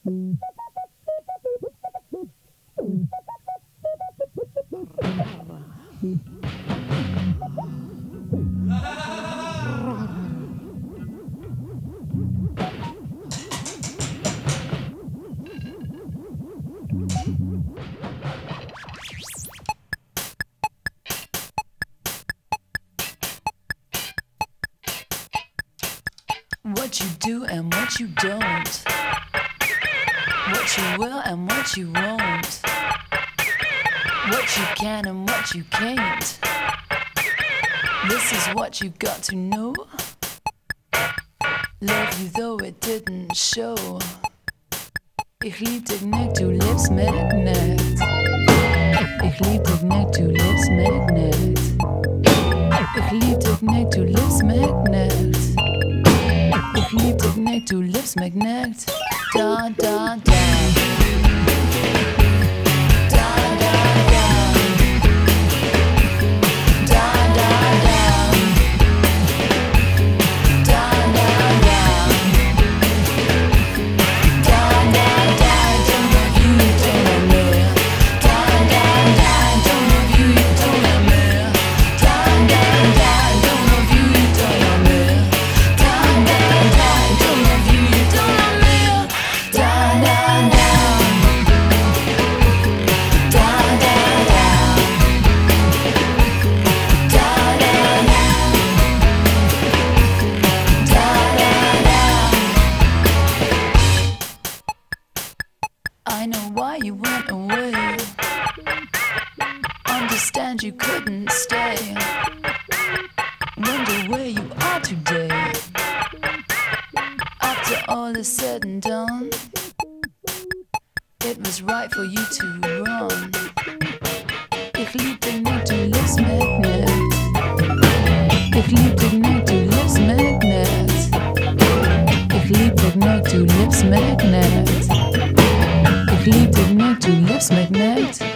What you do and what you don't, what you will and what you won't, what you can and what you can't. This is what you got to know. Love you though it didn't show. Ich lieb dich nicht, du liebst mich nicht. Ich lieb dich nicht, du liebst mich nicht. Ich lieb dich nicht, du liebst mich nicht. Ich lieb dich nicht, du liebst mich nicht. Da, da, da. I know why you went away. Understand you couldn't stay. Wonder where you are today. After all is said and done, it was right for you to run. Ich lieb dich nicht, du liebst mich nicht. Ich lieb dich nicht, du liebst mich nicht. Ich lieb dich nicht, du liebst mich nicht. Ich lieb dich nicht, du liebst mich nicht.